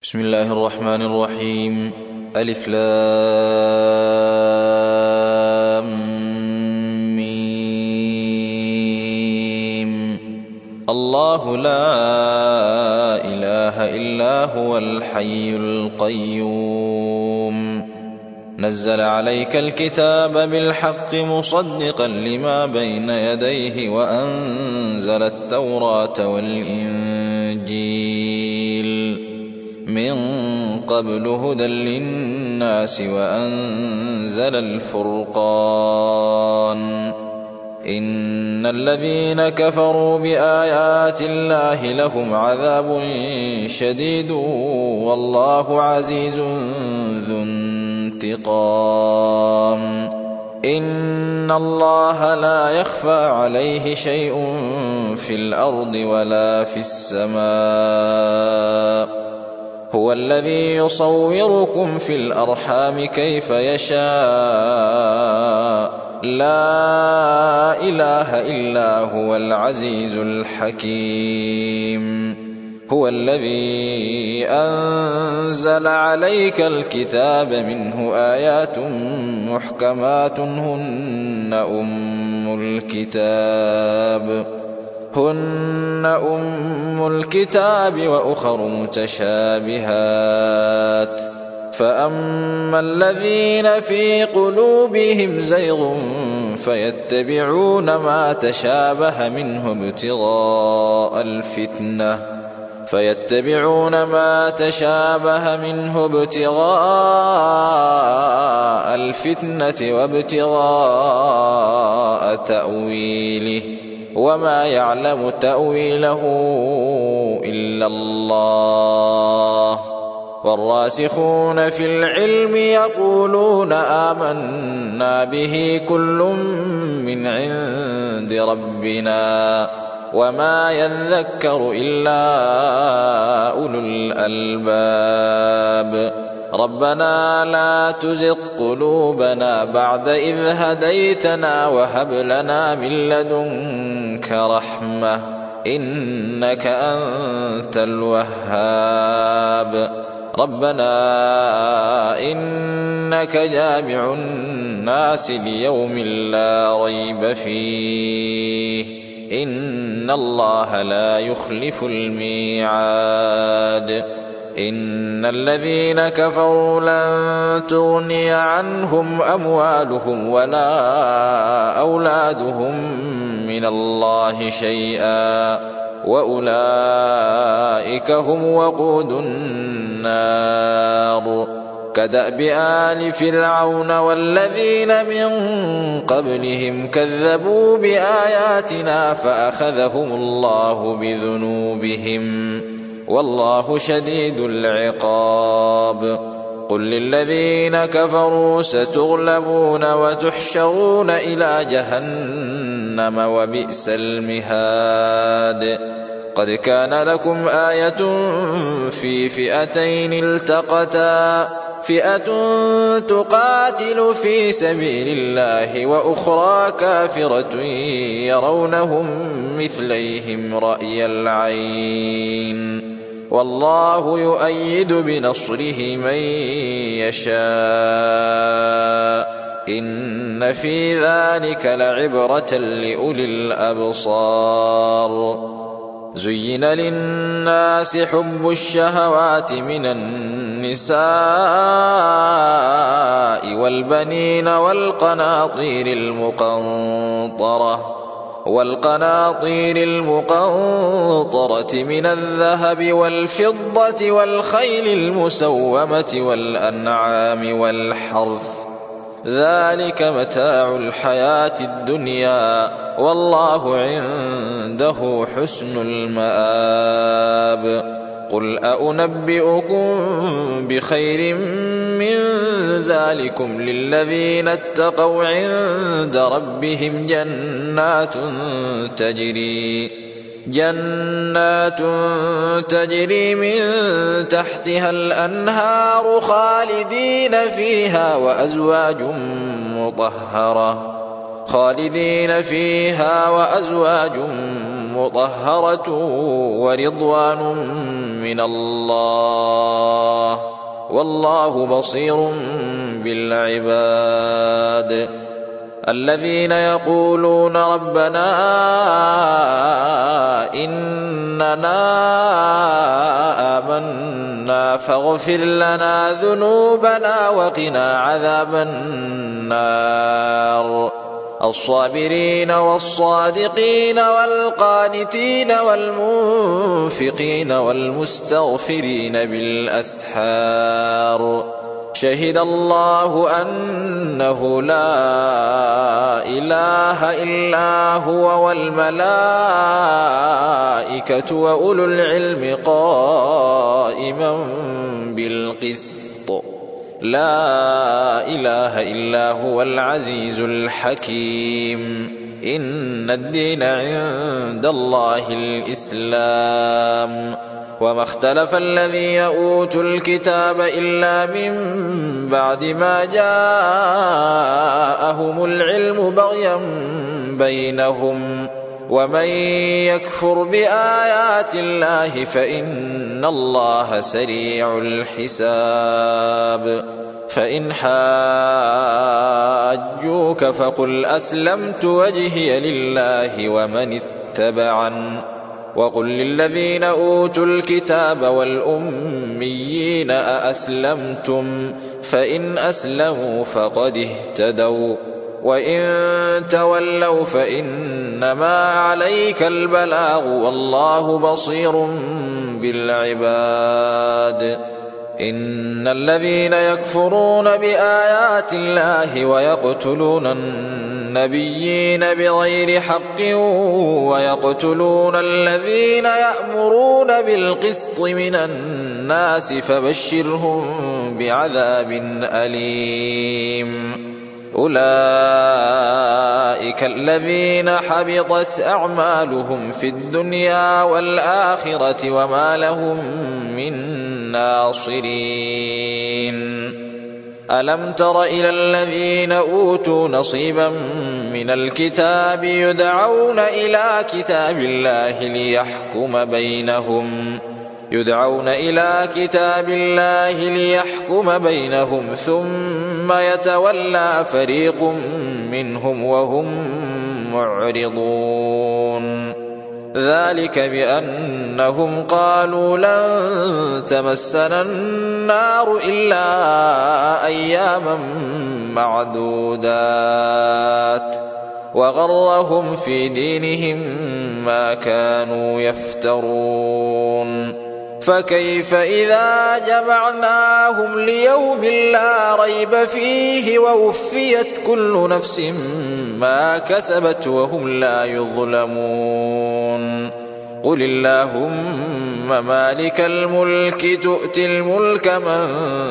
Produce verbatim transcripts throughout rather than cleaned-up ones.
بسم الله الرحمن الرحيم. ألف لام ميم. الله لا إله إلا هو الحي القيوم نزل عليك الكتاب بالحق مصدقا لما بين يديه وأنزل التوراة والإنجيل من قبل هدى للناس وأنزل الفرقان إن الذين كفروا بآيات الله لهم عذاب شديد والله عزيز ذو انتقام إن الله لا يخفى عليه شيء في الأرض ولا في السماء هو الذي يصوركم في الأرحام كيف يشاء لا إله إلا هو العزيز الحكيم هو الذي أنزل عليك الكتاب منه آيات محكمات هن أم الكتاب هن أم الكتاب وأخر متشابهات فأما الذين في قلوبهم زيغ فيتبعون ما تشابه منه ابتغاء الفتنة فيتبعون ما تشابه منه ابتغاء الفتنة وابتغاء تأويله وما يعلم تأويله إلا الله والراسخون في العلم يقولون آمنا به كل من عند ربنا وما يذكر إلا أولو الألباب ربنا لا تزغ قلوبنا بعد إذ هديتنا وهب لنا من لدنك رحمة إنك أنت الوهاب ربنا إنك جامع الناس ليوم لا ريب فيه إن الله لا يخلف الميعاد إن الذين كفروا لن تغني عنهم أموالهم ولا أولادهم من الله شيئا وأولئك هم وقود النار كدأب آل فرعون والذين من قبلهم كذبوا بآياتنا فأخذهم الله بذنوبهم والله شديد العقاب قل للذين كفروا ستغلبون وتحشرون إلى جهنم وبئس المهاد قد كان لكم آية في فئتين التقتا فئة تقاتل في سبيل الله وأخرى كافرة يرونهم مثليهم رأي العين والله يؤيد بنصره من يشاء إن في ذلك لعبرة لأولي الأبصار زين للناس حب الشهوات من النساء والبنين والقناطير المقنطرة والقناطير المقنطرة من الذهب والفضة والخيل المسومة والأنعام والحرث ذلك متاع الحياة الدنيا والله عنده حسن المآب قل أنبئكم بخير من ذلكم للذين اتقوا عند ربهم جنات تجري جنات تجري من تحتها الأنهار خالدين فيها وأزواج مطهرة خالدين فيها وأزواج مطهرة ورضوان من الله والله بصير بالعباد. الذين يقولون ربنا إننا آمنا فاغفر لنا ذنوبنا وقنا عذاب النار. الصابرين والصادقين والقانتين والمنفقين والمستغفرين بالأسحار. شهد الله أنه لا إله إلا هو والملائكة وأولو العلم قائما بالقسط. لا إله إلا هو العزيز الحكيم. إن الدين عند الله الإسلام. وما اختلف الذين أوتوا الكتاب إلا من بعد ما جاءهم العلم بغيا بينهم. ومن يكفر بآيات الله فإن الله سريع الحساب. فإن حاجوك فقل أسلمت وجهي لله ومن اتبعن. وقل للذين أوتوا الكتاب والأميين أأسلمتم فإن أسلموا فقد اهتدوا وإن تولوا فإنما عليك البلاغ والله بصير بالعباد. إن الذين يكفرون بآيات الله ويقتلون النبيين بغير حق ويقتلون الذين يأمرون بالقسط من الناس فبشرهم بعذاب أليم. أولئك الذين حبطت أعمالهم في الدنيا والآخرة وما لهم من ناصرين. ألم تر إلى الذين أوتوا نصيبا من الكتاب يدعون إلى كتاب الله ليحكم بينهم يدعون إلى كتاب الله ليحكم بينهم ثم يتولى فريق منهم وهم معرضون. ذلك بأنهم قالوا لن تمسنا النار إلا أياما معدودات وغرهم في دينهم ما كانوا يفترون. فكيف إذا جمعناهم ليوم لا ريب فيه ووفيت كل نفس ما كسبت وهم لا يظلمون. قل اللهم مالك الملك تؤتي الملك من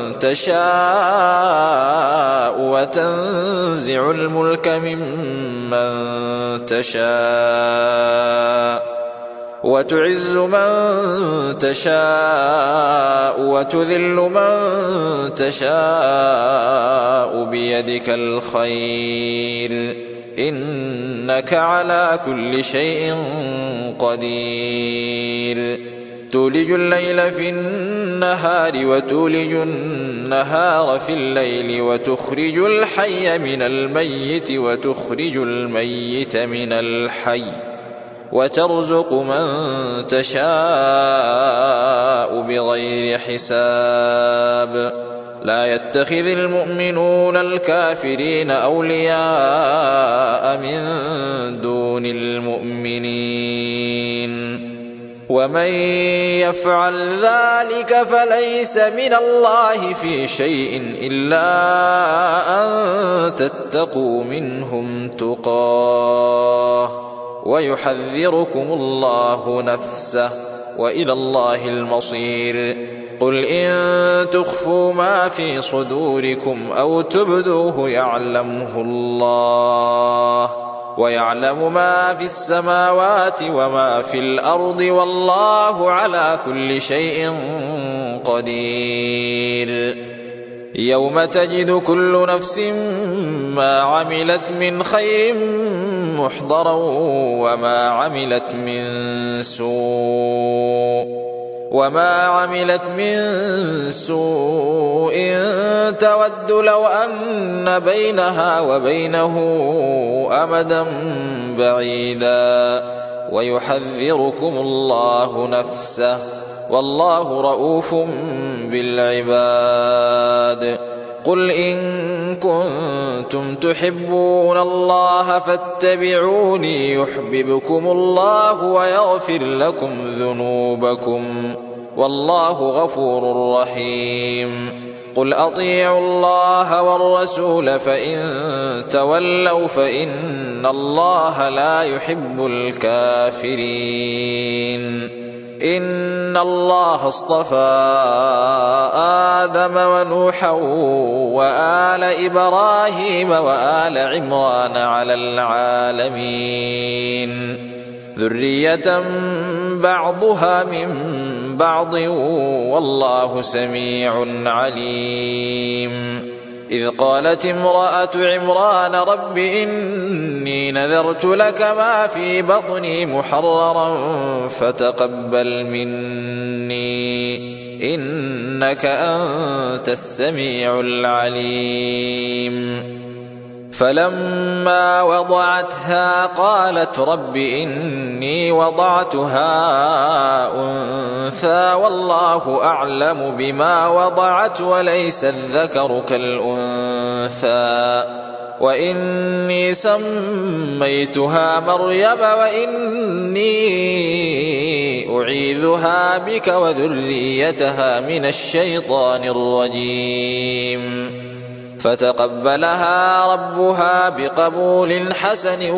تشاء وتنزع الملك ممن تشاء وتعز من تشاء وتذل من تشاء بيدك الخير إنك على كل شيء قدير. تولج الليل في النهار وتولج النهار في الليل وتخرج الحي من الميت وتخرج الميت من الحي وترزق من تشاء بغير حساب. لا يتخذ المؤمنون الكافرين أولياء من دون المؤمنين ومن يفعل ذلك فليس من الله في شيء إلا أن تتقوا منهم تقاه ويحذركم الله نفسه وإلى الله المصير. قل إن تخفوا ما في صدوركم أو تبدوه يعلمه الله ويعلم ما في السماوات وما في الأرض والله على كل شيء قدير. يوم تجد كل نفس ما عملت من خير محضرا وما عملت من سوء وما عملت من سوء تود لو أن بينها وبينه أمدا بعيدا ويحذركم الله نفسه والله رؤوف بالعباد. قل إن كنتم تحبون الله فاتبعوني يحببكم الله ويغفر لكم ذنوبكم والله غفور رحيم. قل أطيعوا الله والرسول فإن تولوا فإن الله لا يحب الكافرين. إن الله اصطفى آدم ونوحا وآل إبراهيم وآل عمران على العالمين ذرية بعضها من بعض والله سميع عليم. إذ قالت امرأة عمران رب إني نذرت لك ما في بطني محررا فتقبل مني إنك أنت السميع العليم. فلما وضعتها قالت رب إني وضعتها أنثى والله أعلم بما وضعت وليس الذكر كالأنثى وإني سميتها مريم وإني أعيذها بك وذريتها من الشيطان الرجيم. فتقبلها ربها بقبول حسن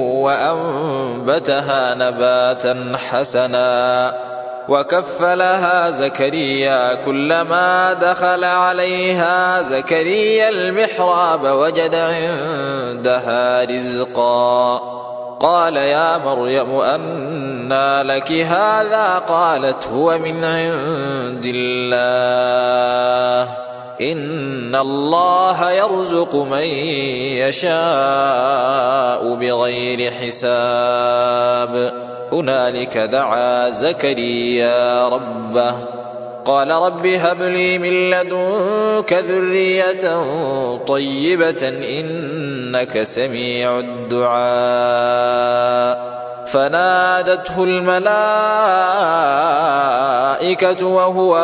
وأنبتها نباتا حسنا وكفلها زكريا كلما دخل عليها زكريا المحراب وجد عندها رزقا قال يا مريم أنى لك هذا قالت هو من عند الله إن الله يرزق من يشاء بغير حساب. هنالك دعا زكريا ربه قال رب هب لي من لدنك ذرية طيبة إنك سميع الدعاء. فنادته الملائكة وهو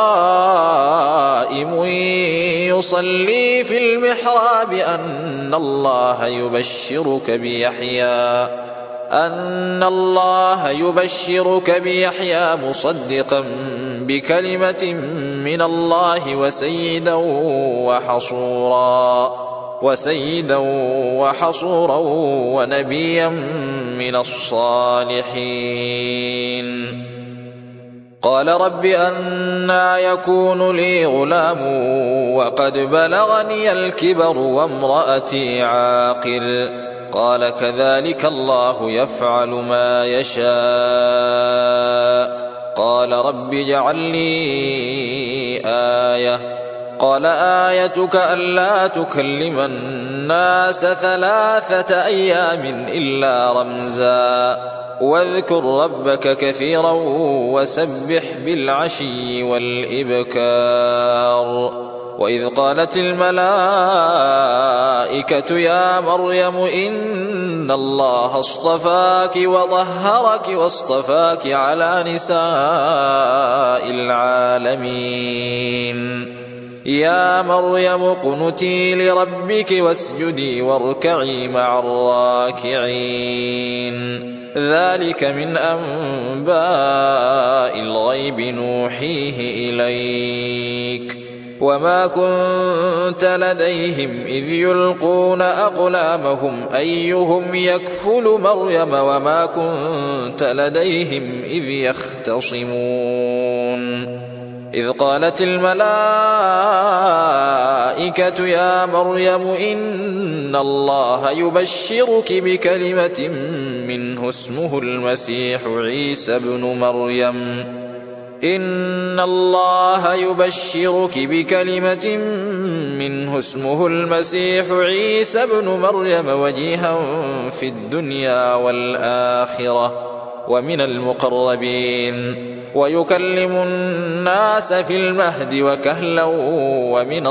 قائم يصلي في المحراب أن الله يبشرك بيحيى أن الله يبشرك بيحيى مصدقا بكلمة من الله وسيدا وحصورا وسيدا وحصورا ونبيا من الصالحين. قال رب أنى يكون لي غلام وقد بلغني الكبر وامرأتي عاقر قال كذلك الله يفعل ما يشاء. قال رب اجعل لي آية قال آيتك ألا تكلم الناس ثلاثة أيام إلا رمزا واذكر ربك كثيرا وسبح بالعشي والإبكار. وإذ قالت الملائكة يا مريم إن الله اصطفاك وطهرك واصطفاك على نساء العالمين. يا مريم اقنتي لربك واسجدي واركعي مع الراكعين. ذلك من أنباء الغيب نوحيه إليك وما كنت لديهم إذ يلقون أقلامهم أيهم يكفل مريم وما كنت لديهم إذ يختصمون. إذ قالت الملائكة يا مريم إن الله يبشرك بكلمة منه اسمه المسيح عيسى ابن مريم إن الله يبشرك بكلمة منه اسمه المسيح عيسى ابن مريم وجيها في الدنيا والآخرة ومن المقربين ويكلم الناس في المهد وكهلا ومن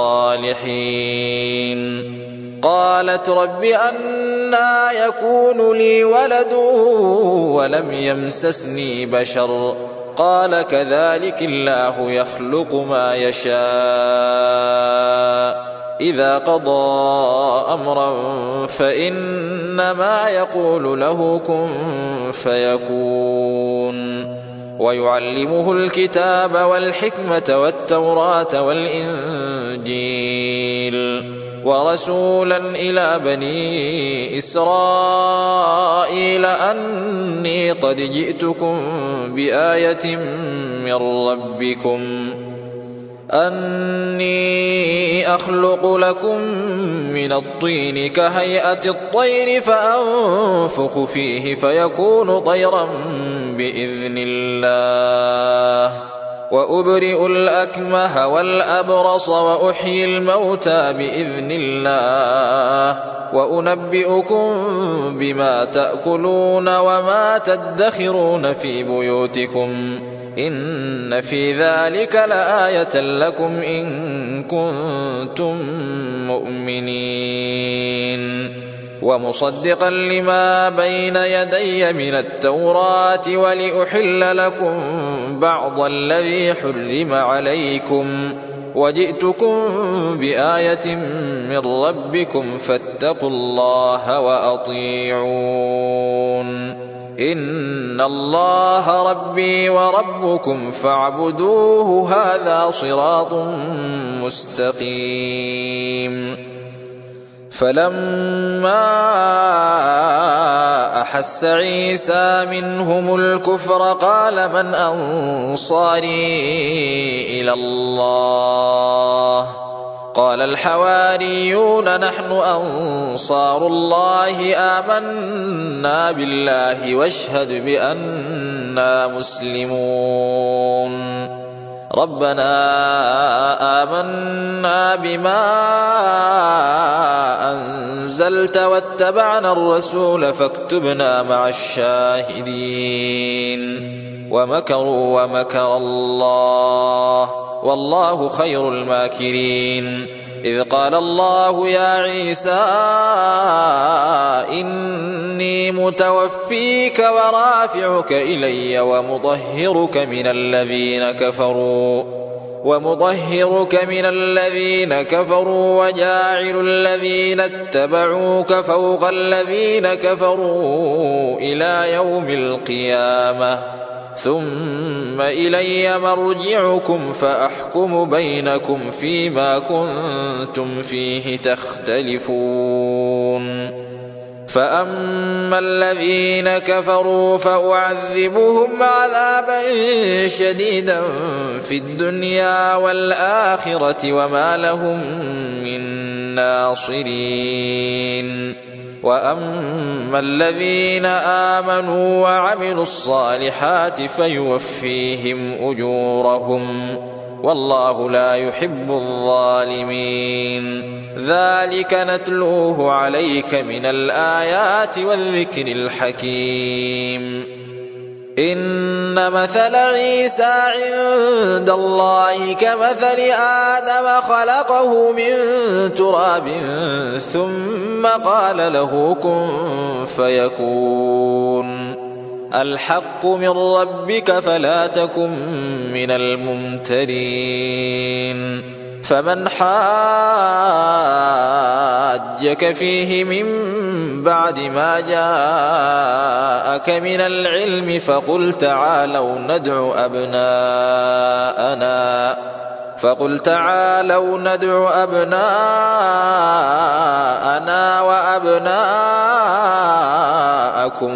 الصالحين. قالت رب أنى يكون لي ولد ولم يمسسني بشر قال كذلك الله يخلق ما يشاء إذا قضى أمرا فإنما يقول له كن فيكون. ويعلمه الكتاب والحكمة والتوراة والإنجيل ورسولا إلى بني إسرائيل أني قد جئتكم بآية من ربكم أني أخلق لكم من الطين كهيئة الطير فأنفخ فيه فيكون طيرا بإذن الله وأبرئ الأكمه والأبرص وأحيي الموتى بإذن الله وأنبئكم بما تأكلون وما تدخرون في بيوتكم إن في ذلك لآية لكم إن كنتم مؤمنين. ومصدقا لما بين يدي من التوراة ولأحل لكم بعض الذي حرم عليكم وجئتكم بآية من ربكم فاتقوا الله وأطيعون إن الله ربي وربكم فاعبدوه هذا صراط مستقيم. فلما أحس عيسى منهم الكفر قال من أنصاري إلى الله قال الحواريون نحن أنصار الله آمنا بالله واشهد بأننا مسلمون. ربنا آمنا بما أنزلت واتبعنا الرسول فاكتبنا مع الشاهدين. ومكروا ومكر الله والله خير الماكرين. إذ قال الله يا عيسى إني متوفيك ورافعك إلي ومطهرك من الذين كفروا ومطهرك من الذين كفروا وجاعل الذين اتبعوك فوق الذين كفروا إلى يوم القيامة ثم إلي مرجعكم فأحكم بينكم فيما كنتم فيه تختلفون. فأما الذين كفروا فأعذبهم عذابا شديدا في الدنيا والآخرة وما لهم من ناصرين. وأما الذين آمنوا وعملوا الصالحات فيوفيهم أجورهم والله لا يحب الظالمين. ذلك نتلوه عليك من الآيات والذكر الحكيم. إن مثل عيسى عند الله كمثل آدم خلقه من تراب ثم قال له كن فيكون. الحق من ربك فلا تكن من الممترين. فمن حاجك فيه من بعد ما جاءك من العلم فقل تعالوا ندع أبناءنا فقل تعالوا ندع أبناءنا وأبناءكم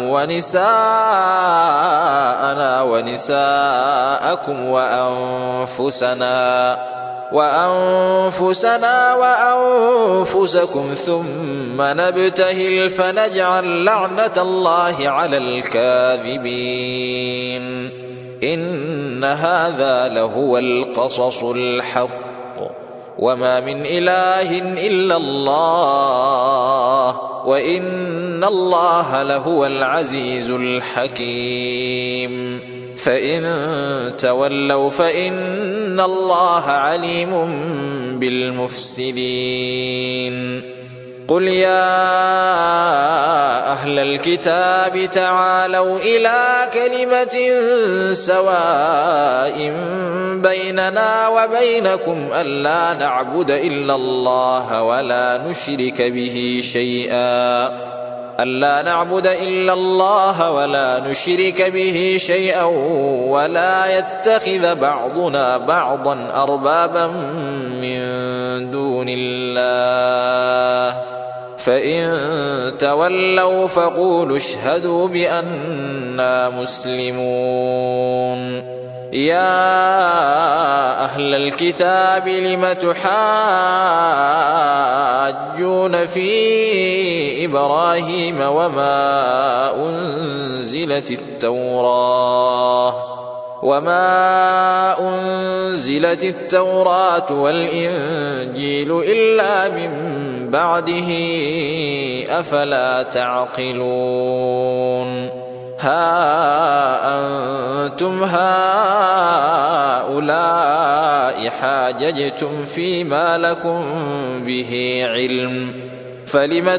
ونساءنا ونساءكم وأنفسنا وأنفسنا وأنفسكم ثم نبتهل فنجعل لعنة الله على الكاذبين. إن هذا لهو القصص الحق وما من إله إلا الله وإن الله لهو العزيز الحكيم فإن تولوا فإن الله عليم بالمفسدين قل يا أهل الكتاب تعالوا إلى كلمة سواء بيننا وبينكم ألا نعبد إلا الله ولا نشرك به شيئا ألا نعبد إلا الله ولا نشرك به شيئا ولا يتخذ بعضنا بعضا أربابا من دون الله فإن تولوا فقولوا اشهدوا بأننا مسلمون يا أهل الكتاب لم تحاجون في إبراهيم وما أنزلت التوراة وما أنزلت التوراة والإنجيل إلا من بعده أفلا تعقلون ها أنتم هؤلاء حاججتم فيما لكم به علم فلم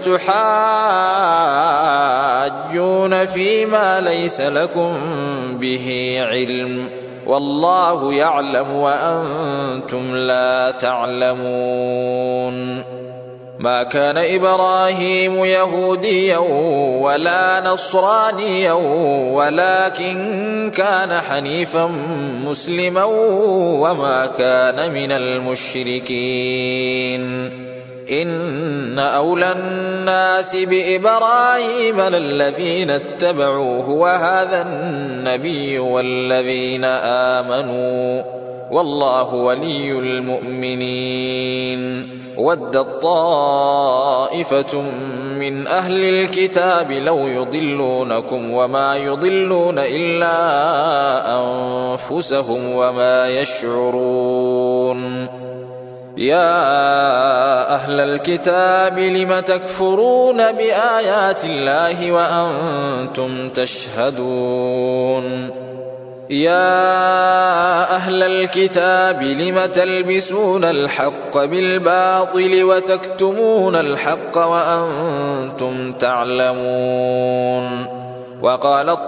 تحاجون فيما ليس لكم به علم والله يعلم وأنتم لا تعلمون ما كان إبراهيم يهوديا ولا نصرانيا ولكن كان حنيفا مسلما وما كان من المشركين إن أولى الناس بإبراهيم للذين اتبعوه وهذا النبي والذين آمنوا والله ولي المؤمنين ودت طائفة من أهل الكتاب لو يضلونكم وما يضلون إلا أنفسهم وما يشعرون يا أهل الكتاب لم تكفرون بآيات الله وأنتم تشهدون يا أهل الكتاب لم تلبسون الحق بالباطل وتكتمون الحق وأنتم تعلمون وقالت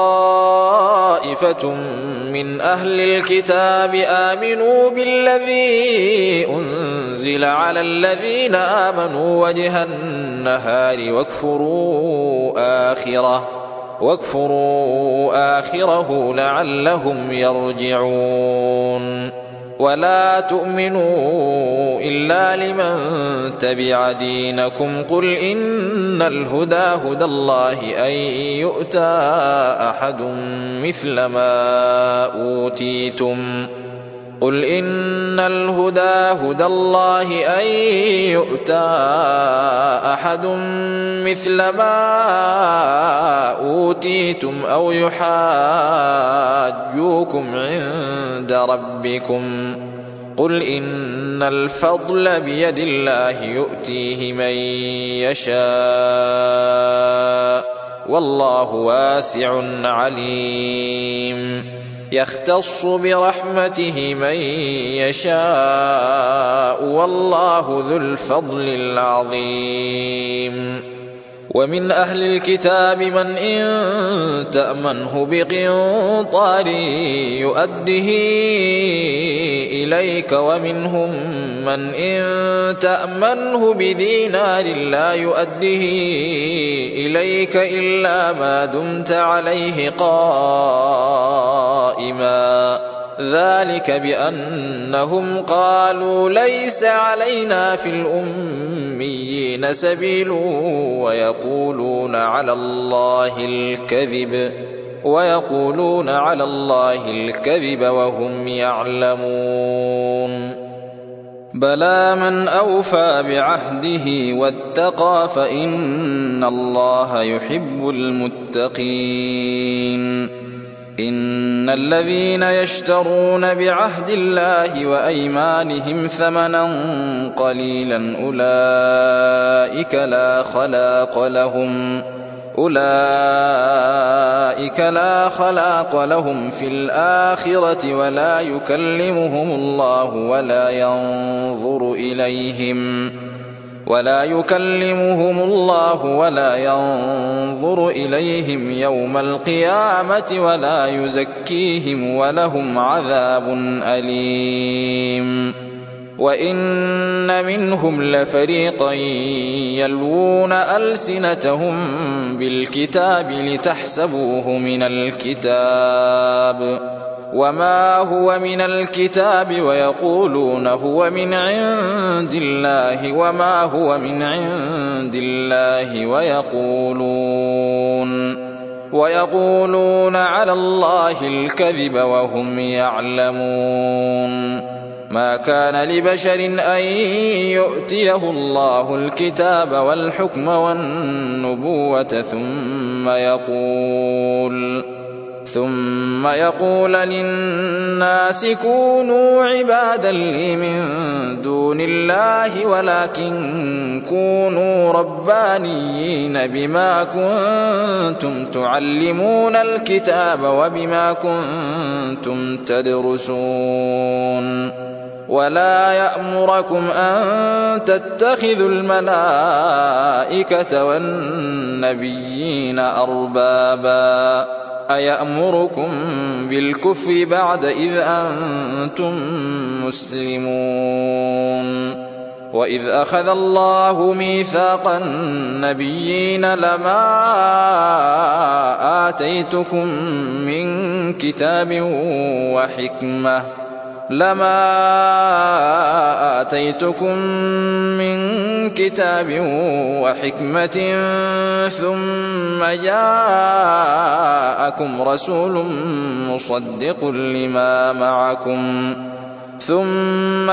طائفة من أهل الكتاب آمنوا بالذي أنزل على الذين آمنوا وجه النهار واكفروا آخره واكفروا آخره لعلهم يرجعون ولا تؤمنوا إلا لمن تبع دينكم قل إن الهدى هدى الله أن يؤتى أحد مثل ما أوتيتم قل إن الهدى هدى الله أن يؤتى أحد مثل ما أوتيتم أو يحاجوكم عند ربكم قل إن الفضل بيد الله يؤتيه من يشاء والله واسع عليم يختص برحمته من يشاء والله ذو الفضل العظيم ومن أهل الكتاب من إن تأمنه بقنطار يؤده إليك ومنهم من إن تأمنه بدينار لا يؤده إليك إلا ما دمت عليه قائما ذلك بأنهم قالوا ليس علينا في الأميين سبيل ويقولون على الله الكذب ويقولون على الله الكذب وهم يعلمون بلى من أوفى بعهده واتقى فإن الله يحب المتقين إن الذين يشترون بعهد الله وأيمانهم ثمنا قليلا أولئك لا خلاق لهم أولئك لا خلاق لهم في الآخرة ولا يكلمهم الله ولا ينظر إليهم ولا يكلمهم الله ولا ينظر إليهم يوم القيامة ولا يزكيهم ولهم عذاب أليم. وإن منهم لفريقا يلوون ألسنتهم بالكتاب لتحسبوه من الكتاب وما هو من الكتاب ويقولون هو من عند الله وما هو من عند الله ويقولون ويقولون على الله الكذب وهم يعلمون. ما كان لبشر أن يؤتيه الله الكتاب والحكم والنبوة ثم يقول ثم يقول للناس كونوا عبادا لي من دون الله ولكن كونوا ربانيين بما كنتم تعلمون الكتاب وبما كنتم تدرسون. ولا يأمركم أن تتخذوا الملائكة والنبيين أربابا أيأمركم بالكفر بعد إذ أنتم مسلمون. وإذ أخذ الله ميثاق النبيين لما آتيتكم من كتاب وحكمة لما آتيتكم من كتاب وحكمة ثم جاءكم رسول مصدق لما معكم ثم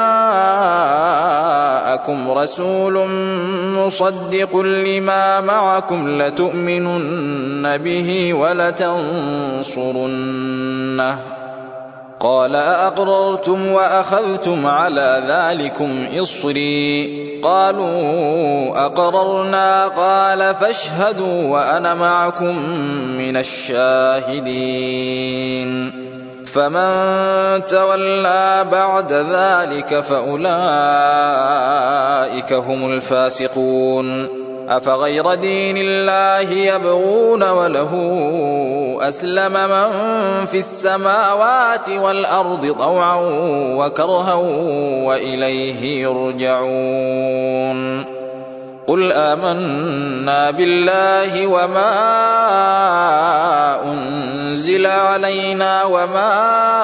جاءكم رسول مصدق لما معكم لتؤمنن به ولتنصرنه قال أأقررتم وأخذتم على ذلكم إصري قالوا أقررنا قال فاشهدوا وأنا معكم من الشاهدين. فمن تولى بعد ذلك فأولئك هم الفاسقون. أفغير دين الله يبغون وله أسلم من في السماوات والأرض طوعا وكرها وإليه يرجعون. قل آمنا بالله وما أنزل علينا وما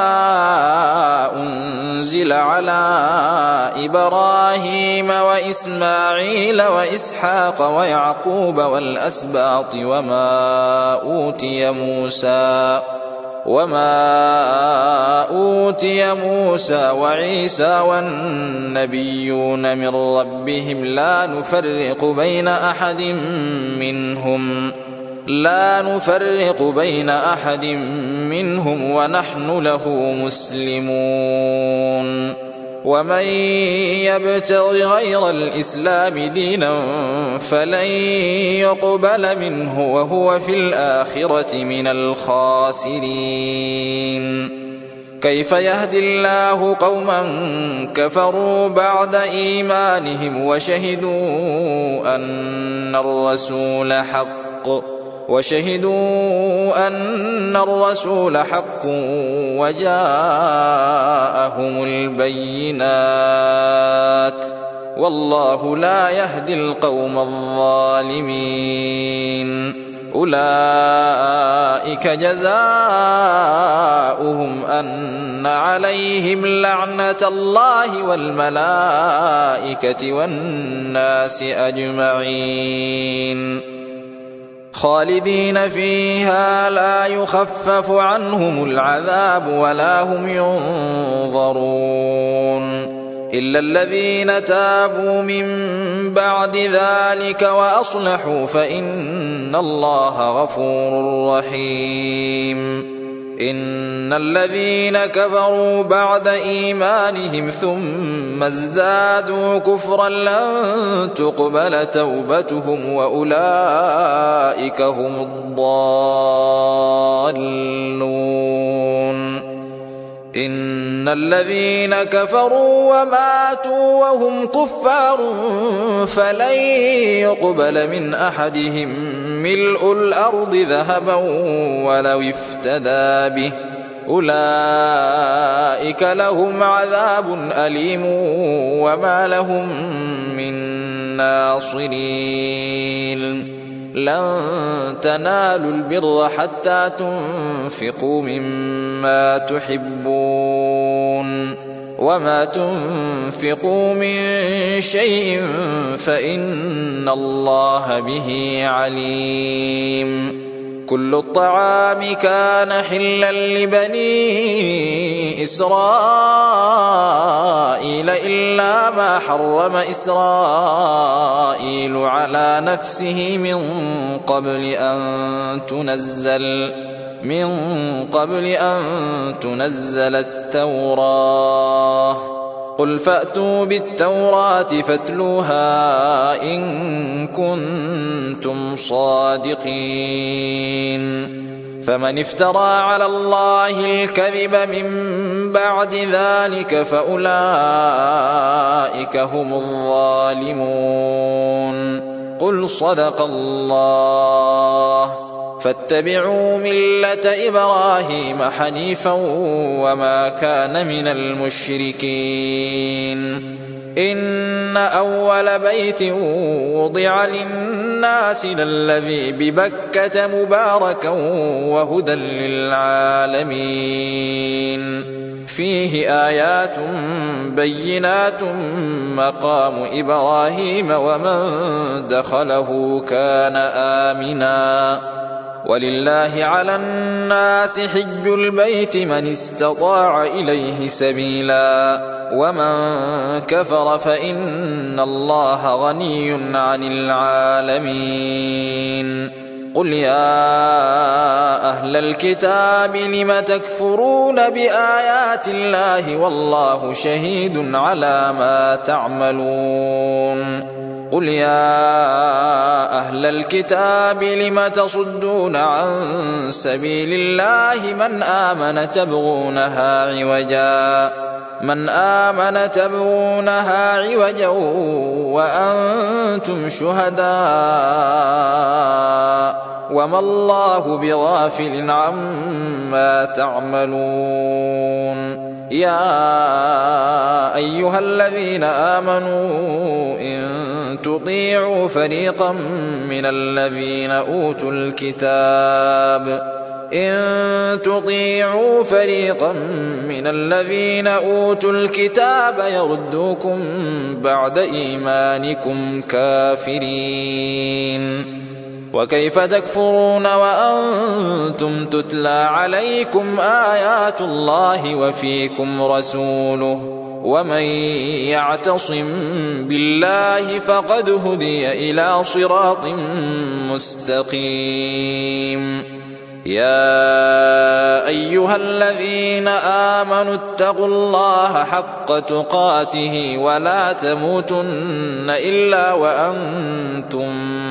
أنزل على إبراهيم وإسماعيل وإسحاق ويعقوب والأسباط وما أوتي موسى وما أوتي موسى وعيسى والنبيون من ربهم لا نفرق بين أحد منهم لا نفرق بين أحد منهم ونحن له مسلمون. ومن يبتغ غير الإسلام دينا فلن يقبل منه وهو في الآخرة من الخاسرين. كيف يهدي الله قوما كفروا بعد إيمانهم وشهدوا أن الرسول حق وشهدوا أن الرسول حق وجاءهم البينات والله لا يهدي القوم الظالمين. أولئك جزاؤهم أن عليهم لعنة الله والملائكة والناس أجمعين خالدين فيها لا يخفف عنهم العذاب ولا هم ينظرون إلا الذين تابوا من بعد ذلك وأصلحوا فإن الله غفور رحيم. إن الذين كفروا بعد إيمانهم ثم ازدادوا كفرا لن تقبل توبتهم وأولئك هم الضالون. إن الذين كفروا وماتوا وهم كفار فلن يقبل من أحدهم ملء الأرض ذهبا ولو افتدى به أولئك لهم عذاب أليم وما لهم من ناصرين. لن تنالوا البر حتى تنفقوا مما تحبون وما تنفقوا من شيء فإن الله به عليم. كل الطعام كان حلا لبني إسرائيل إلا ما حرم إسرائيل على نفسه من قبل أن تنزل من قبل أن تنزل التوراة. قل فأتوا بالتوراة فاتلوها إن كنتم صادقين. فمن افترى على الله الكذب من بعد ذلك فأولئك هم الظالمون. قل صدق الله. فاتبعوا ملة إبراهيم حنيفا وما كان من المشركين. إن أول بيت وضع للناس للذي ببكة مباركا وهدى للعالمين. فيه آيات بينات مقام إبراهيم ومن دخله كان آمنا. ولله على الناس حج البيت من استطاع إليه سبيلا ومن كفر فإن الله غني عن العالمين. قل يا أهل الكتاب لم تكفرون بآيات الله والله شهيد على ما تعملون. قل يا أهل الكتاب لم تصدون عن سبيل الله من آمن تبغونها عوجا من آمن تبغونها عوجا وأنتم شهداء وما الله بغافل عما تعملون. يا أيها الذين آمنوا إن تطيعوا فريقا من الذين أوتوا الكتاب إن تطيعوا فريقا من الذين أوتوا الكتاب يردوكم بعد إيمانكم كافرين. وكيف تكفرون وأنتم تتلى عليكم آيات الله وفيكم رسوله ومن يعتصم بالله فقد هدي إلى صراط مستقيم. يا أيها الذين آمنوا اتقوا الله حق تقاته ولا تموتن إلا وأنتم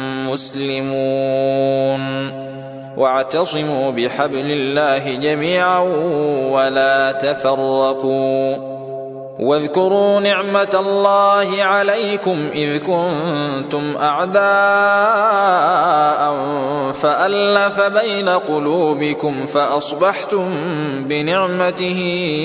مسلمون. واعتصموا بحبل الله جميعا ولا تفرقوا. واذكروا نعمة الله عليكم إذ كنتم أعداء فألف بين قلوبكم فأصبحتم بنعمته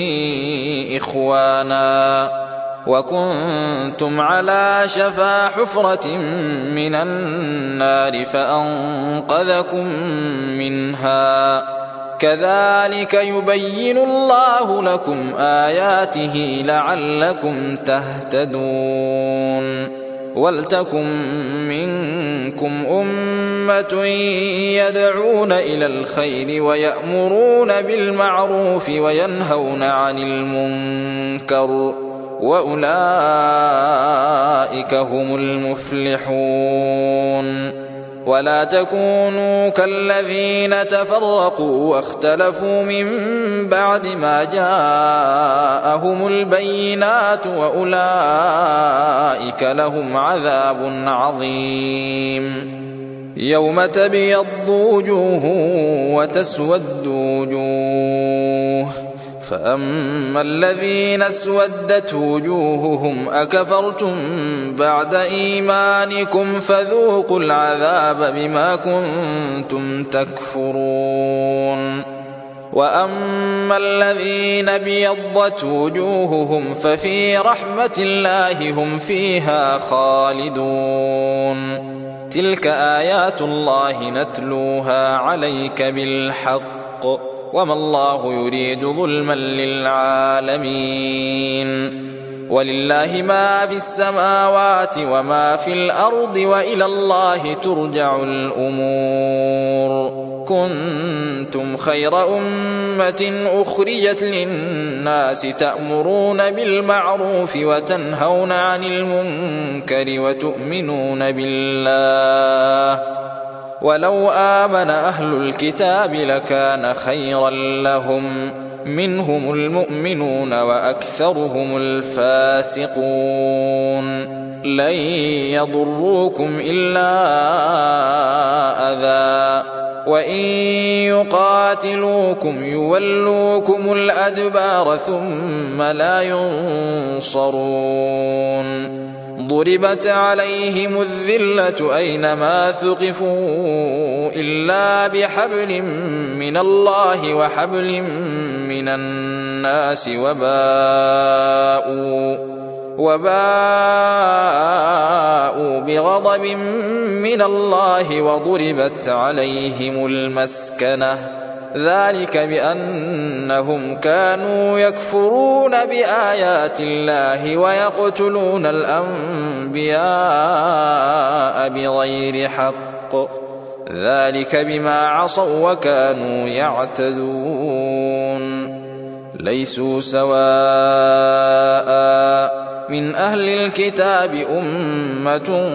إخوانا وكنتم على شفا حفرة من النار فأنقذكم منها. كذلك يبين الله لكم آياته لعلكم تهتدون. ولتكن منكم أمة يدعون إلى الخير ويأمرون بالمعروف وينهون عن المنكر وأولئك هم المفلحون. ولا تكونوا كالذين تفرقوا واختلفوا من بعد ما جاءهم البينات وأولئك لهم عذاب عظيم. يوم تبيض وجوه وتسود وجوه، فأما الذين اسودت وجوههم أكفرتم بعد إيمانكم فذوقوا العذاب بما كنتم تكفرون. وأما الذين ابيضت وجوههم ففي رحمة الله هم فيها خالدون. تلك آيات الله نتلوها عليك بالحق وما الله يريد ظلما للعالمين. ولله ما في السماوات وما في الأرض وإلى الله ترجع الأمور. كنتم خير أمة أخرجت للناس تأمرون بالمعروف وتنهون عن المنكر وتؤمنون بالله. ولو آمن أهل الكتاب لكان خيرا لهم، منهم المؤمنون وأكثرهم الفاسقون. لن يضروكم إلا أذى، وإن يقاتلوكم يولوكم الأدبار ثم لا ينصرون. ضربت عليهم الذلة أينما ثقفوا إلا بحبل من الله وحبل من الناس وباءوا, وباءوا بغضب من الله وضربت عليهم المسكنة. ذلك بأنهم كانوا يكفرون بآيات الله ويقتلون الأنبياء بغير حق، ذلك بما عصوا وكانوا يعتدون. ليسوا سواء من أهل الكتاب أمة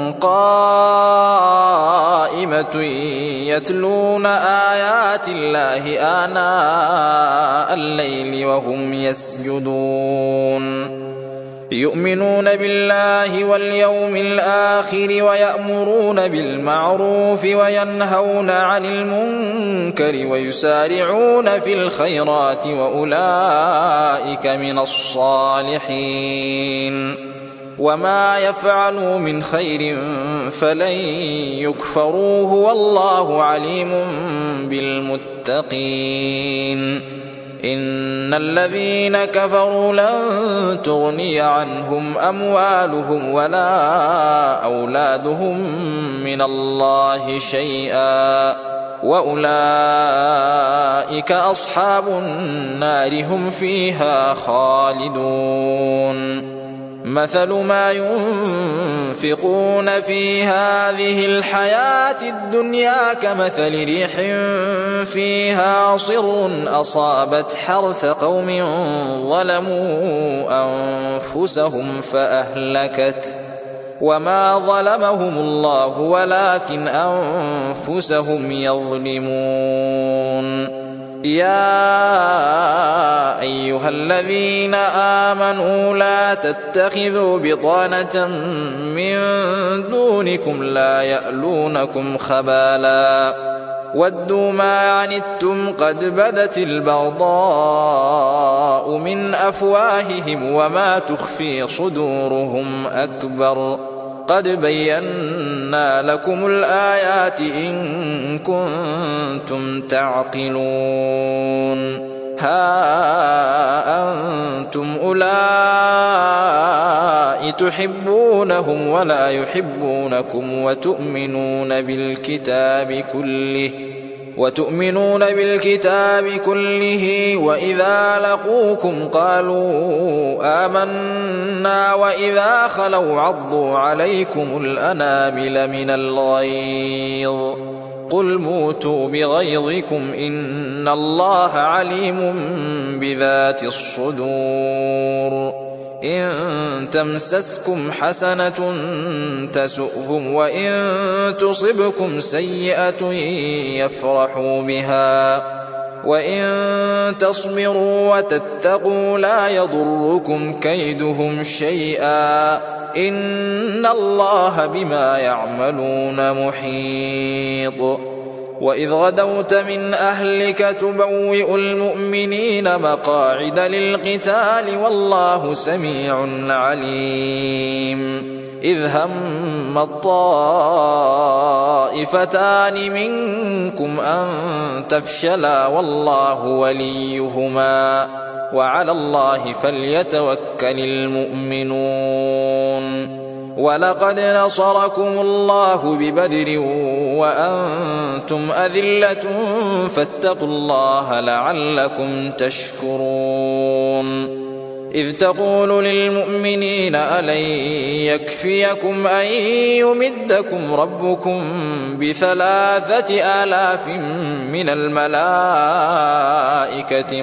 قائمة يتلون آيات الله آناء الليل وهم يسجدون، يؤمنون بالله واليوم الآخر ويأمرون بالمعروف وينهون عن المنكر ويسارعون في الخيرات وأولئك من الصالحين. وما يفعلوا من خير فلن يكفروه والله عليم بالمتقين. إن الذين كفروا لن تغني عنهم أموالهم ولا أولادهم من الله شيئا وأولئك أصحاب النار هم فيها خالدون. مثل ما ينفقون في هذه الحياة الدنيا كمثل ريح فيها صر أصابت حرث قوم ظلموا أنفسهم فأهلكت، وما ظلمهم الله ولكن أنفسهم يظلمون. يا أيها الذين آمنوا لا تتخذوا بطانة من دونكم لا يألونكم خبالا ودوا ما عنتم قد بدت البغضاء من أفواههم وما تخفي صدورهم أكبر قد بينا لكم الآيات إن كنتم تعقلون. ها أنتم أولئك تحبونهم ولا يحبونكم وتؤمنون بالكتاب كله وتؤمنون بالكتاب كله وإذا لقوكم قالوا آمنا وإذا خلوا عضوا عليكم الأنامل من الغيظ قل موتوا بغيظكم إن الله عليم بذات الصدور. إن تمسسكم حسنة تسؤهم وإن تصبكم سيئة يفرحوا بها وإن تصبروا وتتقوا لا يضركم كيدهم شيئا إن الله بما يعملون محيط. وإذ غدوت من أهلك تبوئ المؤمنين مقاعد للقتال والله سميع عليم. إذ هم الطائفتان منكم أن تفشلا والله وليهما وعلى الله فليتوكل المؤمنون. ولقد نصركم الله ببدر وأنتم أذلة فاتقوا الله لعلكم تشكرون. إذ تقول للمؤمنين ألن يكفيكم أن يمدكم ربكم بثلاثة آلاف من الملائكة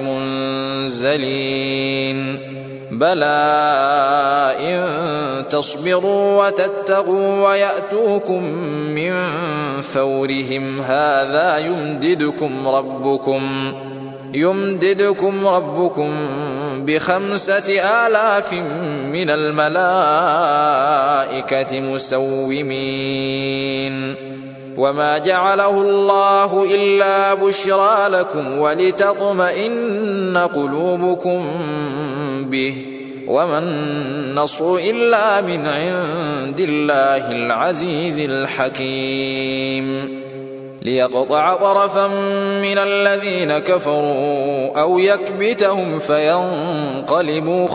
منزلين بلى إن تصبروا وتتقوا ويأتوكم من فورهم هذا يمددكم ربكم يمددكم ربكم بخمسة آلاف من الملائكة مسومين. وما جعله الله إلا بشرى لكم ولتطمئن قلوبكم به وما النصر إلا من عند الله العزيز الحكيم. ليقطع طرفا من الذين كفروا أو يكبتهم فينقلبوا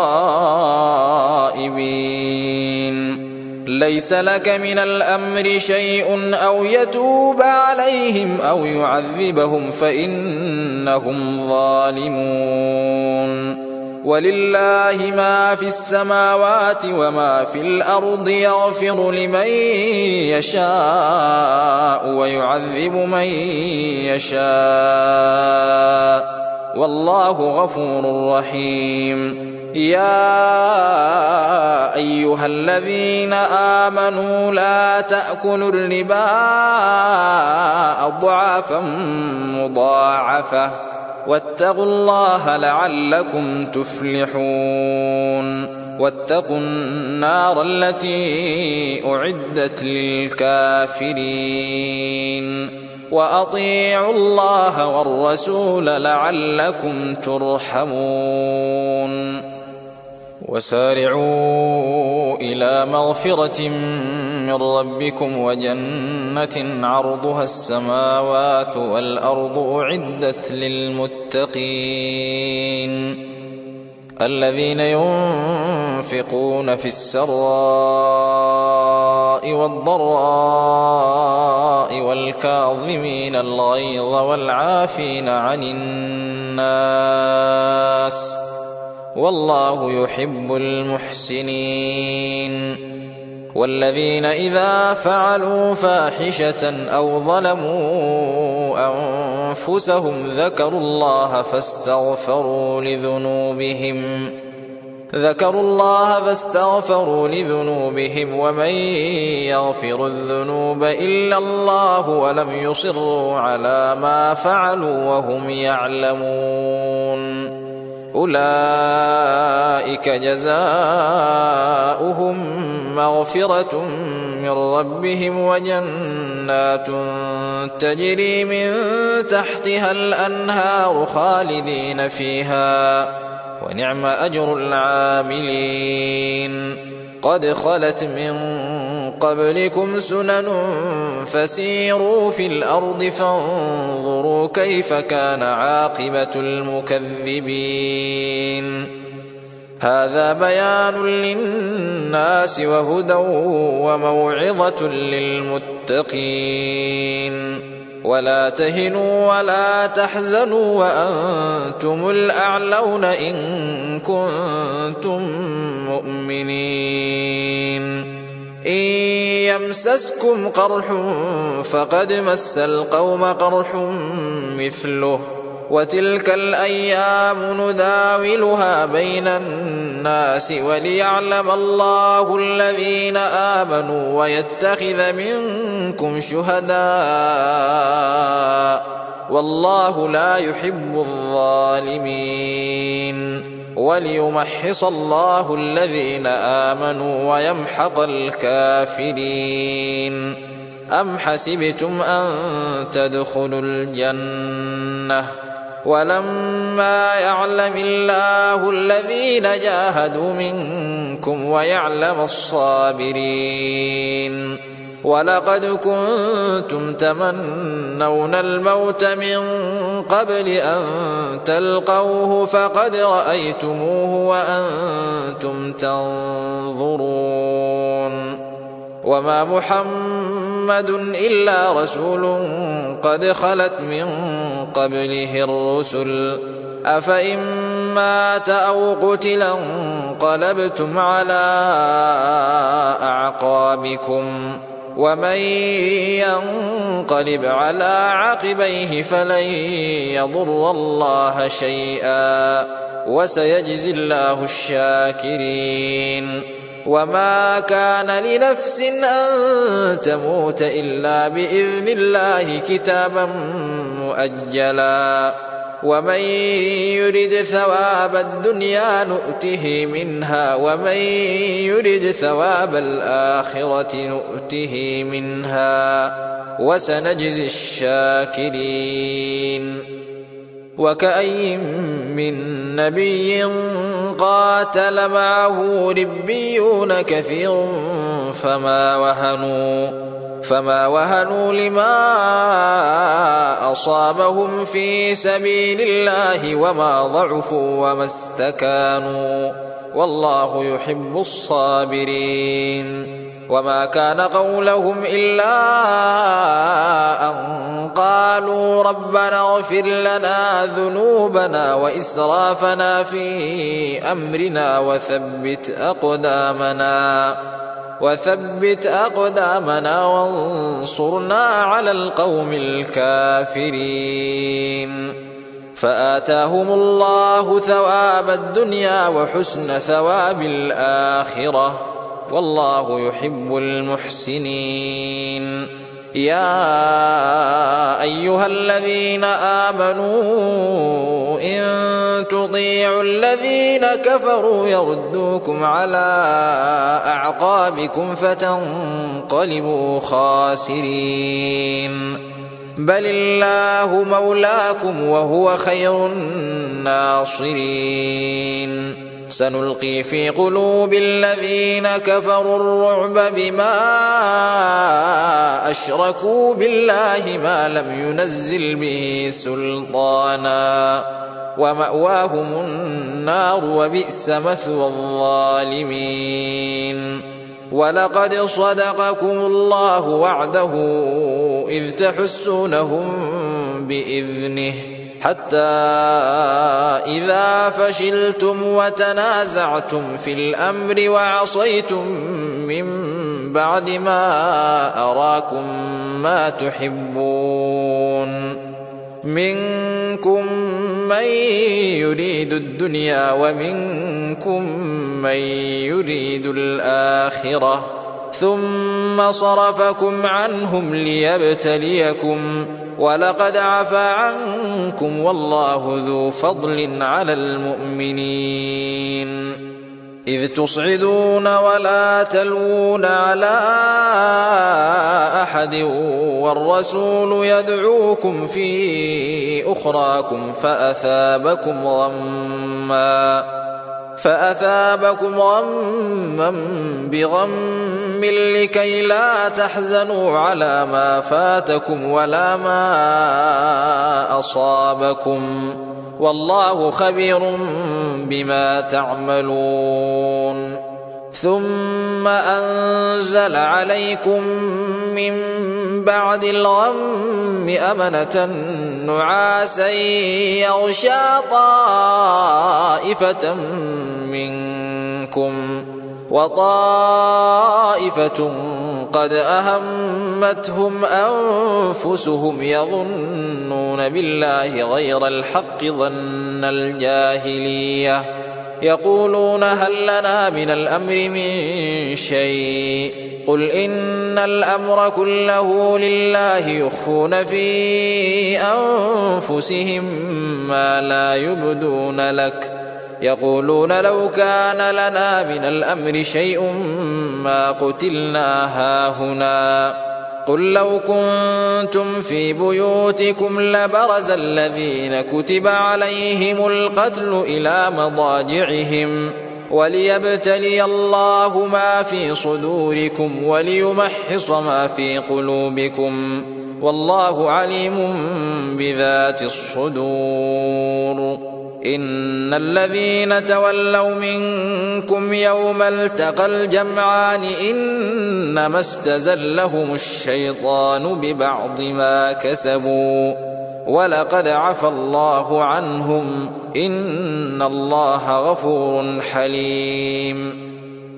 خائبين. ليس لك من الأمر شيء أو يتوب عليهم أو يعذبهم فإنهم ظالمون. ولله ما في السماوات وما في الأرض يغفر لمن يشاء ويعذب من يشاء والله غفور رحيم. يا أيها الذين آمنوا لا تأكلوا الربا أضعافا مضاعفة واتقوا الله لعلكم تفلحون. واتقوا النار التي أعدت للكافرين وأطيعوا الله والرسول لعلكم ترحمون. وسارعوا إلى مغفرة من ربكم وجنة عرضها السماوات والأرض أعدت للمتقين الذين ينفقون في السراء والضراء والكاظمين الغيظ والعافين عن الناس والله يحب المحسنين. والذين إذا فعلوا فاحشة أو ظلموا أنفسهم ذكروا الله فاستغفروا لذنوبهم ذكروا الله فاستغفروا لذنوبهم ومن يغفر الذنوب إلا الله ولم يصروا على ما فعلوا وهم يعلمون. أولئك جزاؤهم مغفرة من ربهم وجنات تجري من تحتها الأنهار خالدين فيها ونعم أجر العاملين. قد خلت من قبلكم سنن فسيروا في الأرض فانظروا كيف كان عاقبة المكذبين. هذا بيان للناس وهدى وموعظة للمتقين. ولا تهنوا ولا تحزنوا وأنتم الأعلون إن كنتم مؤمنين. إن يمسسكم قرح فقد مس القوم قرح مثله وتلك الأيام نداولها بين الناس الناس وليعلم الله الذين آمنوا ويتخذ منكم شهداء والله لا يحب الظالمين وليمحص الله الذين آمنوا ويمحق الكافرين. أم حسبتم أن تدخلوا الجنة ولما يعلم الله الذين جاهدوا منكم ويعلم الصابرين. ولقد كنتم تمنون الموت من قبل أن تلقوه فقد رأيتموه وأنتم تنظرون. وما محمد إلا رسول قد خلت من قبله الرسل أفإن مات أو قتلا انقلبتم على أعقابكم ومن ينقلب على عقبيه فلن يضر الله شيئا وسيجزي الله الشاكرين. وما كان لنفس أن تموت إلا بإذن الله كتابا مؤجلا ومن يرد ثواب الدنيا نؤته منها ومن يرد ثواب الآخرة نؤته منها وسنجزي الشاكرين. وكأي من نبي قاتل معه ربيون كثير فما وهنوا فما وهنوا لما أصابهم في سبيل الله وما ضعفوا وما استكانوا والله يحب الصابرين. وما كان قولهم إلا أن قالوا ربنا اغفر لنا ذنوبنا وإسرافنا في أمرنا وثبت أقدامنا وثبت أقدامنا وانصرنا على القوم الكافرين. فآتاهم الله ثواب الدنيا وحسن ثواب الآخرة والله يحب المحسنين. يا أيها الذين آمنوا إن تطيعوا الذين كفروا يردوكم على أعقابكم فتنقلبوا خاسرين. بل الله مولاكم وهو خير الناصرين. سنلقي في قلوب الذين كفروا الرعب بما أشركوا بالله ما لم ينزل به سلطانا ومأواهم النار وبئس مثوى الظالمين. ولقد صدقكم الله وعده إذ تحسونهم بإذنه حتى إذا فشلتم وتنازعتم في الأمر وعصيتم من بعد ما أراكم ما تحبون منكم من يريد الدنيا ومنكم من يريد الآخرة ثم صرفكم عنهم ليبتليكم ولقد عفا عنكم والله ذو فضل على المؤمنين. إذ تصعدون ولا تلوون على أحد والرسول يدعوكم في أخراكم فأثابكم غما فأثابكم غما بغم لكي لا تحزنوا على ما فاتكم ولا ما أصابكم والله خبير بما تعملون. ثم أنزل عليكم من بعد الغم أمنة نعاسا يغشى طائفة منكم وطائفة قد أهمتهم أنفسهم يظنون بالله غير الحق ظن الجاهلية يقولون هل لنا من الأمر من شيء قل إن الأمر كله لله يخفون في أنفسهم ما لا يبدون لك يقولون لو كان لنا من الأمر شيء ما قتلنا هاهنا قل لو كنتم في بيوتكم لبرز الذين كتب عليهم القتل إلى مضاجعهم وليبتلي الله ما في صدوركم وليمحص ما في قلوبكم والله عليم بذات الصدور إن الذين تولوا منكم يوم التقى الجمعان إنما استزلهم الشيطان ببعض ما كسبوا ولقد عفى الله عنهم إن الله غفور حليم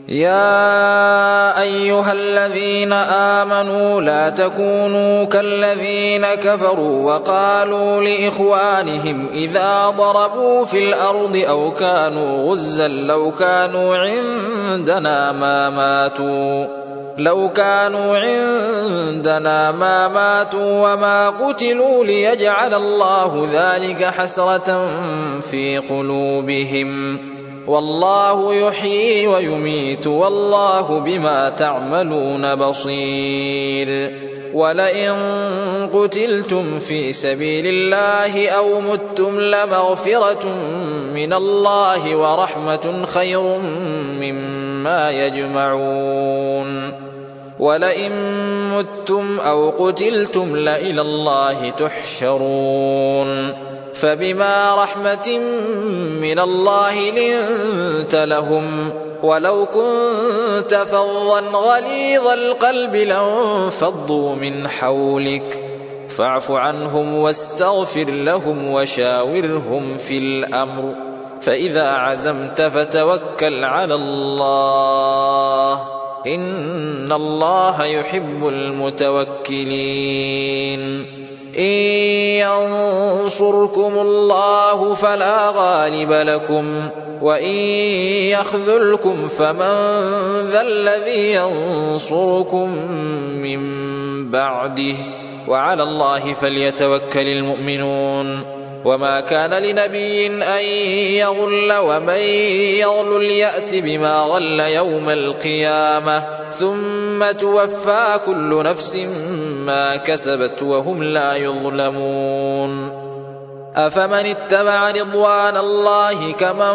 يا أيها الذين آمنوا لا تكونوا كالذين كفروا وقالوا لإخوانهم إذا ضربوا في الأرض أو كانوا غزا لو كانوا عندنا ما ماتوا لو كانوا عندنا ما ماتوا وما قتلوا ليجعل الله ذلك حسرة في قلوبهم والله يحيي ويميت والله بما تعملون بصير ولئن قتلتم في سبيل الله أو متم لمغفرة من الله ورحمة خير مما يجمعون ولئن متم أو قتلتم لإلى الله تحشرون فبما رحمة من الله لنت لهم ولو كنت فظا غليظ القلب لانفضوا من حولك فاعف عنهم واستغفر لهم وشاورهم في الأمر فإذا عزمت فتوكل على الله إن الله يحب المتوكلين إن ينصركم الله فلا غالب لكم وإن يخذلكم فمن ذا الذي ينصركم من بعده وعلى الله فليتوكل المؤمنون وما كان لنبي أن يغل ومن يغل يأت بما غل يوم القيامة ثم توفى كل نفس ما كسبت وهم لا يظلمون أفمن اتبع رضوان الله كمن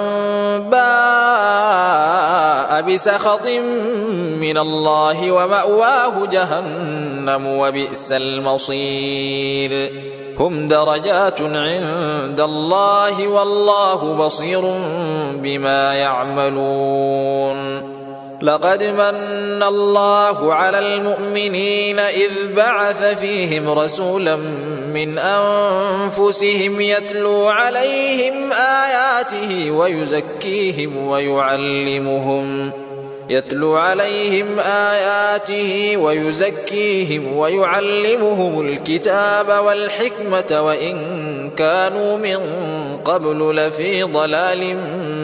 باء بسخط من الله ومأواه جهنم وبئس المصير هم درجات عند الله والله بصير بما يعملون لقد من الله على المؤمنين إذ بعث فيهم رسولا من أنفسهم يتلو عليهم آياته ويزكيهم ويعلمهم يتلو عليهم آياته ويزكيهم ويعلمهم الكتاب والحكمة وإن كانوا من قبل لفي ضلال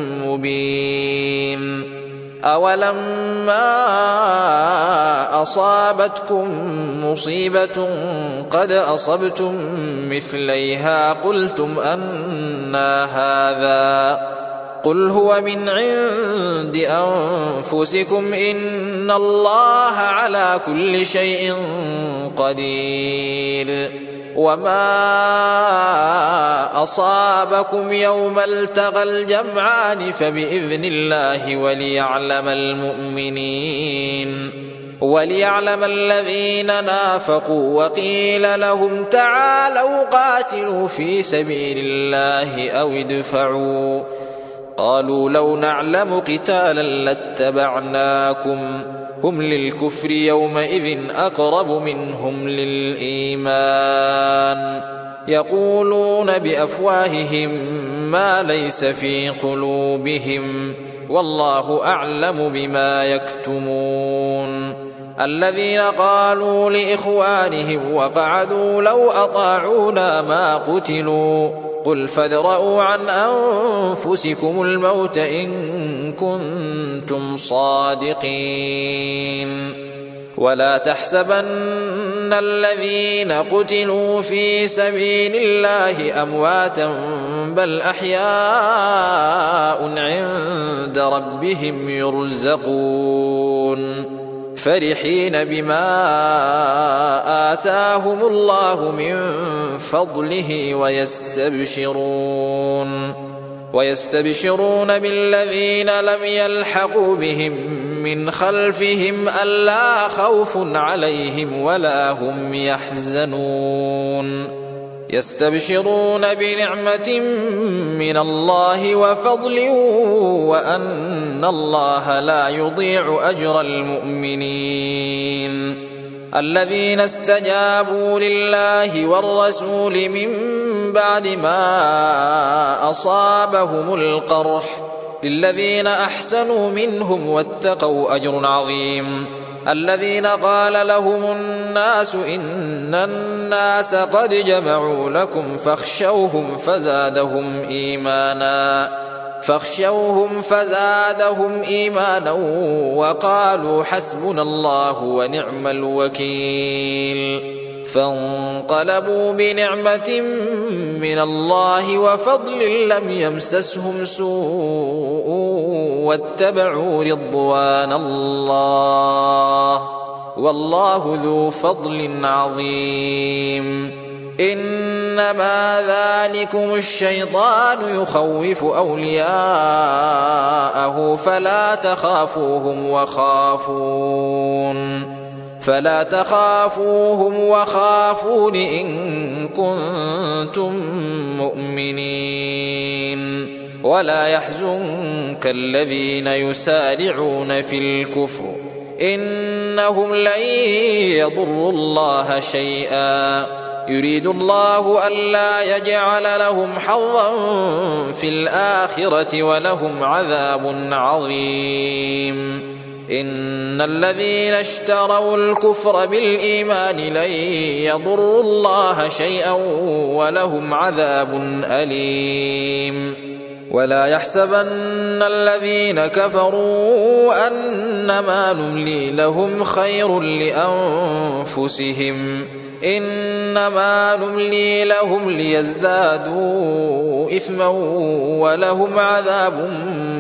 مبين أولما أصابتكم مصيبة قد أصبتم مثليها قلتم أنى هذا قل هو من عند أنفسكم إن الله على كل شيء قدير وما أصابكم يوم التقى الجمعان فبإذن الله وليعلم المؤمنين وليعلم الذين نافقوا وقيل لهم تعالوا قاتلوا في سبيل الله أو ادفعوا قالوا لو نعلم قتالا لاتبعناكم هم للكفر يومئذ أقرب منهم للإيمان يقولون بأفواههم ما ليس في قلوبهم والله أعلم بما يكتمون الذين قالوا لإخوانهم وقعدوا لو أطاعونا ما قتلوا قل فادرءوا عن أنفسكم الموت إن كنتم صادقين ولا تحسبن الذين قتلوا في سبيل الله أمواتا بل أحياء عند ربهم يرزقون فرحين بما آتاهم الله من فضله ويستبشرون ويستبشرون بالذين لم يلحقوا بهم من خلفهم ألا خوف عليهم ولا هم يحزنون يستبشرون بنعمة من الله وفضل وأن الله لا يضيع أجر المؤمنين الذين استجابوا لله والرسول من بعد ما أصابهم القرح للذين أحسنوا منهم واتقوا أجر عظيم الذين قال لهم الناس إن الناس قد جمعوا لكم فاخشوهم فزادهم إيمانا فاخشوهم فزادهم إيمانا وقالوا حسبنا الله ونعم الوكيل فانقلبوا بنعمة من الله وفضل لم يمسسهم سوء واتبعوا رضوان الله والله ذو فضل عظيم إنما ذلكم الشيطان يخوف أولياءه فلا تخافوهم وخافون فلا تخافوهم وخافون إن كنتم مؤمنين ولا يحزنك الذين يسارعون في الكفر إنهم لن يضروا الله شيئا يريد الله ألا يجعل لهم حظا في الآخرة ولهم عذاب عظيم إن الذين اشتروا الكفر بالإيمان لن يضروا الله شيئا ولهم عذاب أليم ولا يحسبن الذين كفروا أنما نملي لهم خير لأنفسهم إنما نملي لهم ليزدادوا إثما ولهم عذاب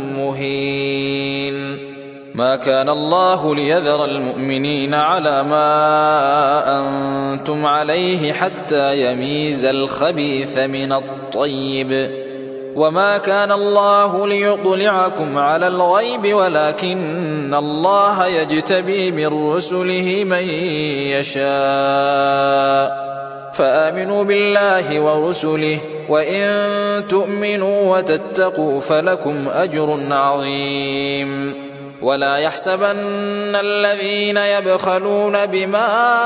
مهين ما كان الله ليذر المؤمنين على ما أنتم عليه حتى يميز الخبيث من الطيب وما كان الله ليطلعكم على الغيب ولكن الله يجتبي من رسله من يشاء فآمنوا بالله ورسله وإن تؤمنوا وتتقوا فلكم أجر عظيم ولا يحسبن الذين يبخلون بما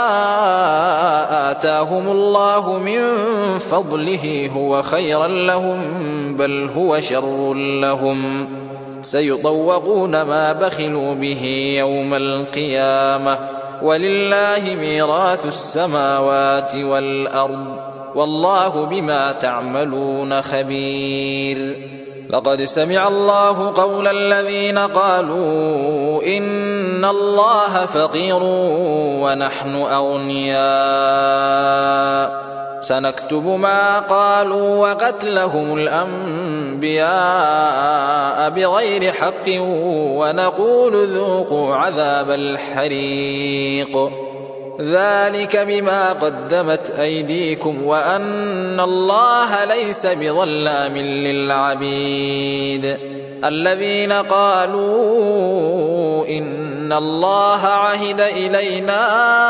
آتاهم الله من فضله هو خيرا لهم بل هو شر لهم سيطوقون ما بخلوا به يوم القيامة ولله ميراث السماوات والأرض والله بما تعملون خبير لقد سمع الله قول الذين قالوا إن الله فقير ونحن أغنياء سنكتب ما قالوا وقتلهم الأنبياء بغير حق ونقول ذوقوا عذاب الحريق ذلك بما قدمت أيديكم وأن الله ليس بظلام للعبيد الذين قالوا إن الله عهد إلينا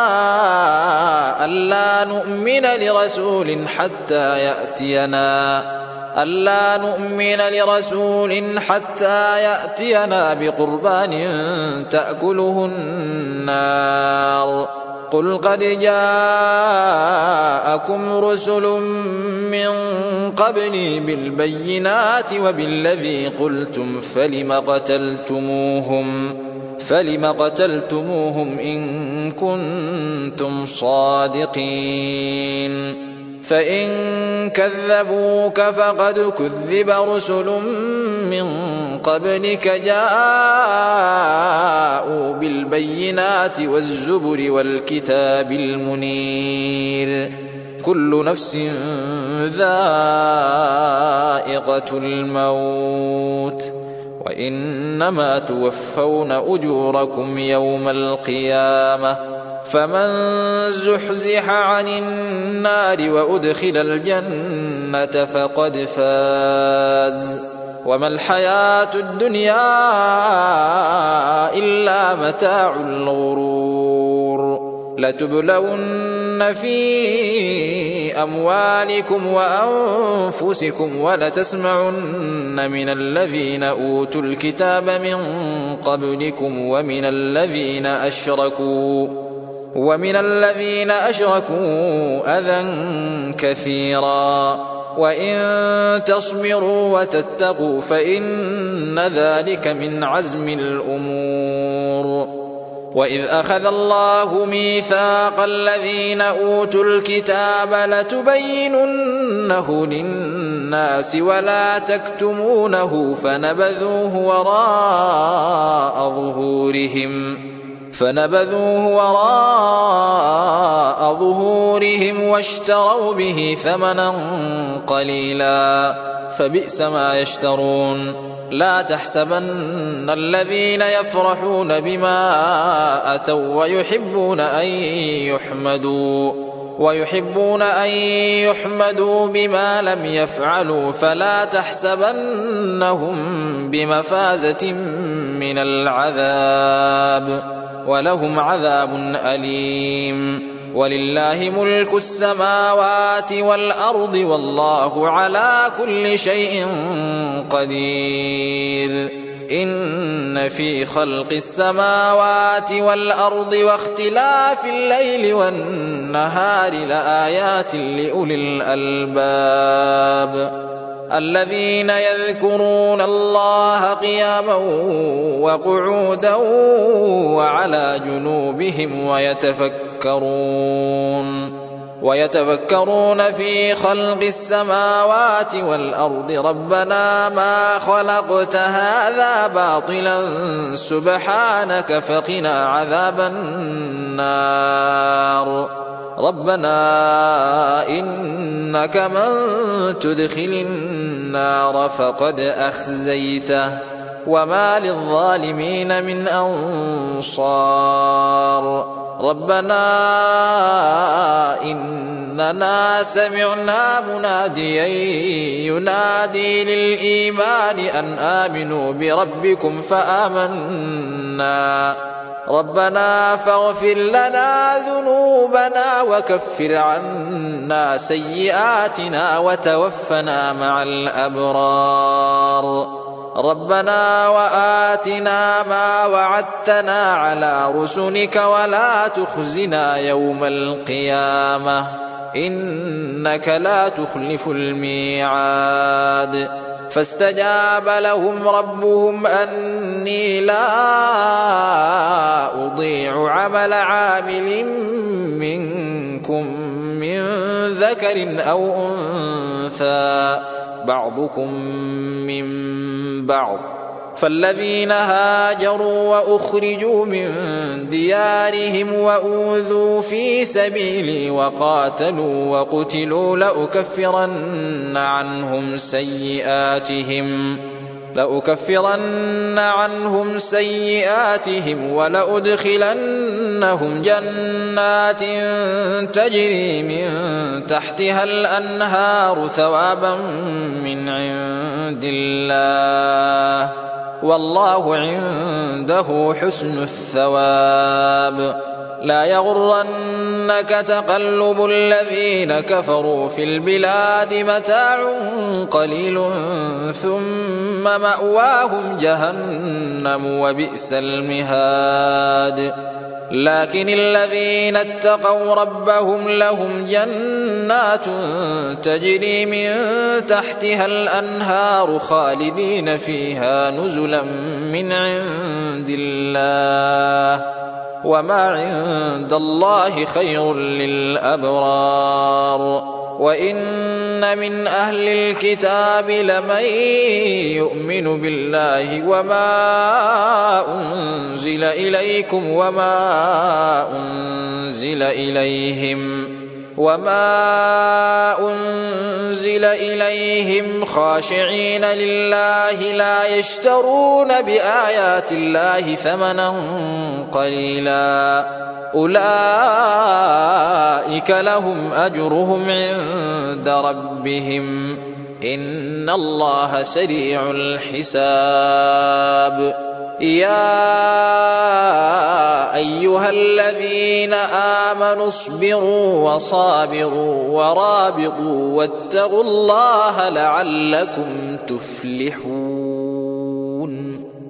ألا نؤمن لرسول حتى يأتينا ألا نؤمن لرسول حتى يأتينا بقربان تأكله النار قل قد جاءكم رسل من قبلي بالبينات وبالذي قلتم فلم قتلتموهم فلم قتلتموهم إن كنتم صادقين فإن كذبوك فقد كذب رسل من قبلك جاءوا بالبينات والزبر والكتاب المنير كل نفس ذائقة الموت وإنما توفون أجوركم يوم القيامة فمن زحزح عن النار وأدخل الجنة فقد فاز وما الحياة الدنيا إلا متاع الغرور لتبلون في أموالكم وأنفسكم ولتسمعن من الذين أوتوا الكتاب من قبلكم ومن الذين أشركوا ومن الذين أشركوا أذى كثيرا وإن تصبروا وتتقوا فإن ذلك من عزم الأمور وإذ أخذ الله ميثاق الذين أوتوا الكتاب لتبيننه للناس ولا تكتمونه فنبذوه وراء ظهورهم فنبذوه وراء ظهورهم واشتروا به ثمنا قليلا فبئس ما يشترون لا تحسبن الذين يفرحون بما أتوا ويحبون أن يحمدوا ويحبون أن يحمدوا بما لم يفعلوا فلا تحسبنهم بمفازة من العذاب ولهم عذاب أليم ولله ملك السماوات والأرض والله على كل شيء قدير إن في خلق السماوات والأرض واختلاف الليل والنهار لآيات لأولي الألباب الذين يذكرون الله قياما وقعودا وعلى جنوبهم ويتفكرون ويتفكرون في خلق السماوات والأرض ربنا ما خلقت هذا باطلا سبحانك فقنا عذاب النار ربنا إنك من تدخل النار فقد أخزيته وما للظالمين من أنصار ربنا إننا سمعنا مناديا ينادي للإيمان أن آمنوا بربكم فآمنا ربنا فاغفر لنا ذنوبنا وكفر عنا سيئاتنا وتوفنا مع الأبرار ربنا وآتنا ما وعدتنا على رسلك ولا تخزنا يوم القيامة إنك لا تخلف الميعاد فاستجاب لهم ربهم أني لا أضيع عمل عامل منكم من ذكر أو أنثى بعضكم من بعض فالذين هاجروا وأخرجوا من ديارهم وأوذوا في سبيلي وقاتلوا وقتلوا لأكفرن عنهم سيئاتهم لأكفرن عنهم سيئاتهم ولأدخلنهم جنات تجري من تحتها الأنهار ثوابا من عند الله والله عنده حسن الثواب لا يغرنك تقلب الذين كفروا في البلاد متاع قليل ثم مأواهم جهنم وبئس المهاد لكن الذين اتقوا ربهم لهم جنات تجري من تحتها الأنهار خالدين فيها نزلا من عند الله وما عند الله خير للأبرار وإن من أهل الكتاب لمن يؤمن بالله وما أنزل إليكم وما أنزل إليهم وما أنزل إليهم خاشعين لله لا يشترون بآيات الله ثمنا قليلا أولئك لهم أجرهم عند ربهم إن الله سريع الحساب يا أيها الذين آمنوا اصبروا وصابروا ورابطوا واتقوا الله لعلكم تفلحون.